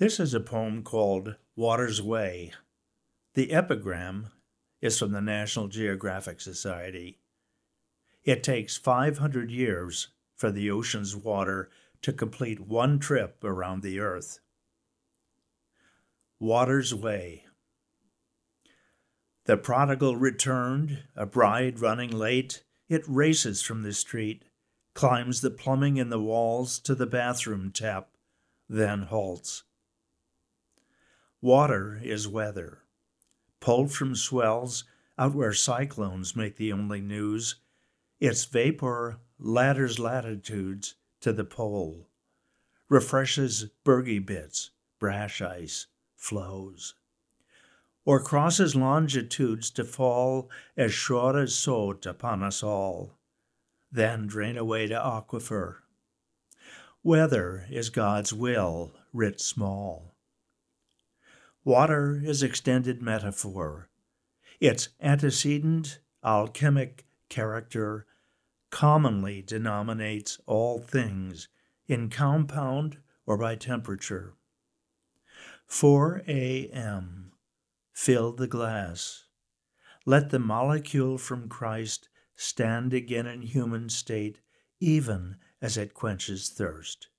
This is a poem called Water's Way. The epigram is from the National Geographic Society. It takes 500 years for the ocean's water to complete one trip around the earth. Water's Way. The prodigal returned, a bride running late. It races from the street, climbs the plumbing in the walls to the bathroom tap, then halts. Water is weather, pulled from swells out where cyclones make the only news. Its vapor ladders latitudes to the pole, refreshes bergy bits, brash ice, flows, or crosses longitudes to fall as sure as sod upon us all, then drain away to aquifer. Weather is God's will writ small. Water is extended metaphor. Its antecedent, alchemic character commonly denominates all things in compound or by temperature. 4 a.m. Fill the glass. Let the molecule from Christ stand again in human state, even as it quenches thirst.